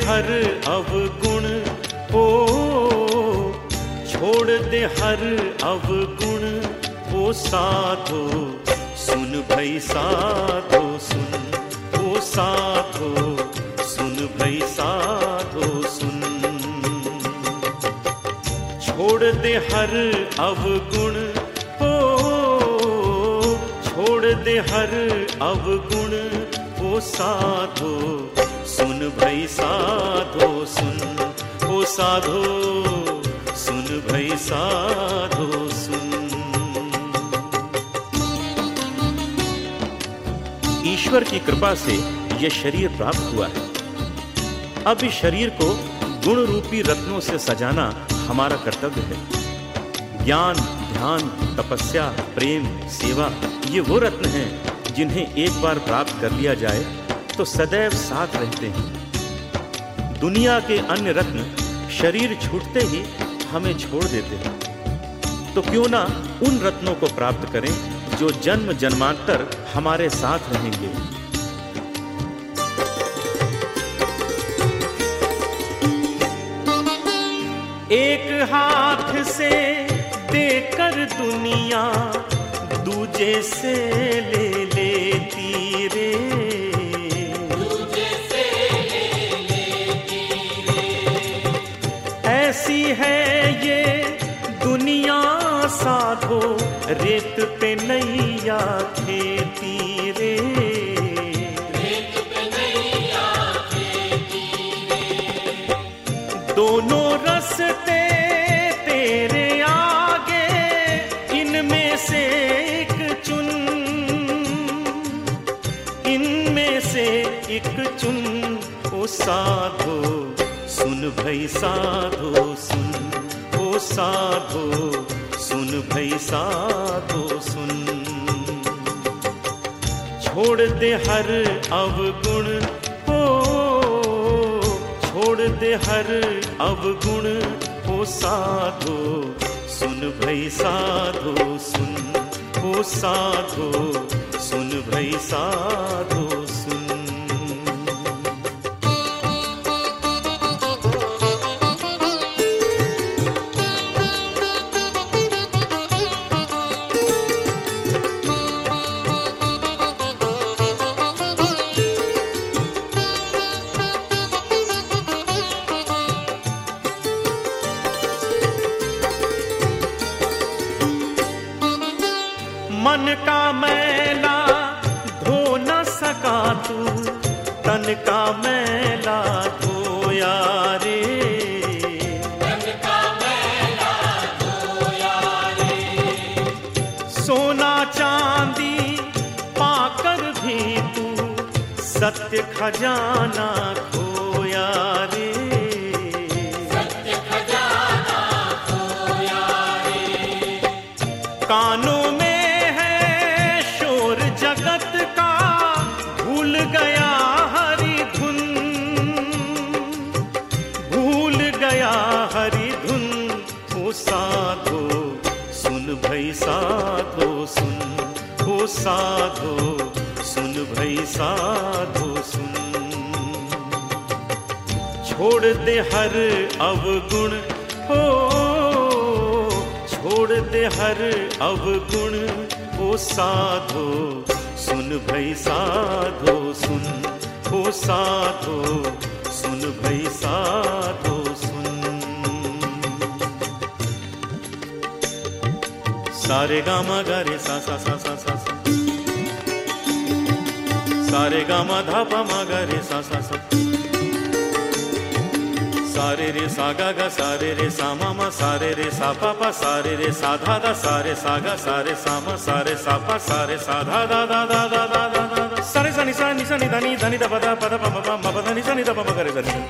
हर अवगुण ओ, छोड़ दे हर अवगुण ओ साधो सुन भई साधो सुन, ओ साधो सुन भई साधो सुन। छोड़ दे हर अवगुण ओ, छोड़ दे हर अवगुण ओ साधो सुन भई साधो सुन, ओ साधो सुन भई साधो सुन। ईश्वर की कृपा से यह शरीर प्राप्त हुआ है। अब इस शरीर को गुण रूपी रत्नों से सजाना हमारा कर्तव्य है। ज्ञान, ध्यान, तपस्या, प्रेम, सेवा, ये वो रत्न हैं जिन्हें एक बार प्राप्त कर लिया जाए तो सदैव साथ रहते हैं। दुनिया के अन्य रत्न शरीर छूटते ही हमें छोड़ देते हैं, तो क्यों ना उन रत्नों को प्राप्त करें जो जन्म जन्मांतर हमारे साथ रहेंगे। एक हाथ से देकर दुनिया दूजे से ले लेती रे, दूजे से ले लेती रे। ऐसी है ये दुनिया साधो रेत पे नैया खेती रे, रेत पे नैया खेती रे। दोनों रस्ते तेरे आगे, इनमें से एक चुन, इनमें से एक चुन। ओ साधो सुन भई साधो सुन, ओ साधो सुन भई साधो सुन। छोड़ दे हर अवगुण ओ, छोड़ दे हर अवगुण ओ साधो सुन भई साधो सुन, ओ साधो सुन भई साधो सुन। मन का मैला धो न सका तू, तन का मैला धोया रे, तन का मैला धोया रे। सोना चांदी पाकर भी तू सत्य खजाना खोया रे, सत्य खजाना खोया रे। कानों में जगत का भूल गया हरि धुन, भूल गया हरि धुन। ओ साधो सुन भई साधो सुन, ओ साधो सुन भई साधो सुन। छोड़ दे हर अवगुण हो, छोड़ दे हर अवगुण ओ साधो सुन भई साधो सुन, ओ साधो सुन भई साधो सुन। सारे गामा गा रे सा सा सा सा सा सा, सारे गामा धा पा मा गा रे सा सा सा, सारे रे सा गा गा, सारे रे सा मा मा, सारे रे सा पा पा, सारे रे सा धा धा, सारे सा गा, सारे सा मा, सारे सा पा, सारे सा धा धा धा धा धा धा धा धा, सारे सा नि धा नि धा पा धा पा धा पा मा पा मा पा धा नि धा पा मा गा रे सा नि।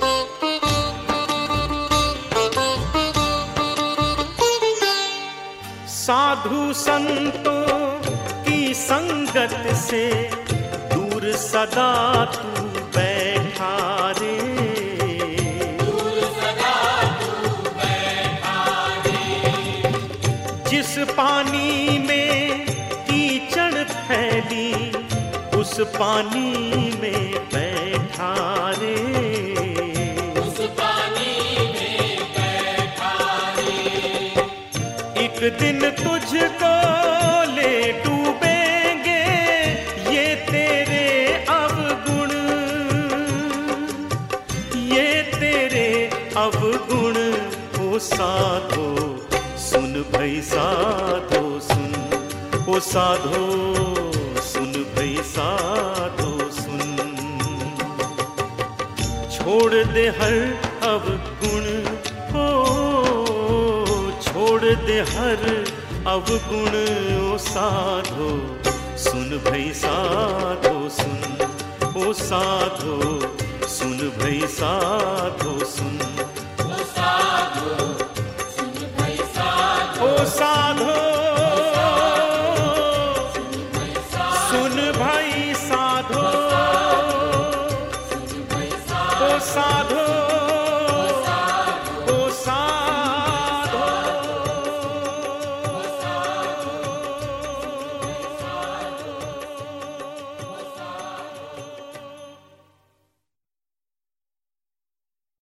साधु संतों की संगत से दूर सदा तू बैठा रे, जिस पानी में कीचड़ फैली उस पानी में बैठा रे, दिन तुझको ले डूबेंगे ये तेरे अवगुण, ये तेरे अवगुण। ओ साधो सुन भई साधो सुन, ओ साधो सुन भई साधो सुन। छोड़ दे हर अवगुण, ओ छोड़ दे हर अवगुण। ओ साधो सुन भई साधो सुन, ओ साधो सुन भई साधो सुन।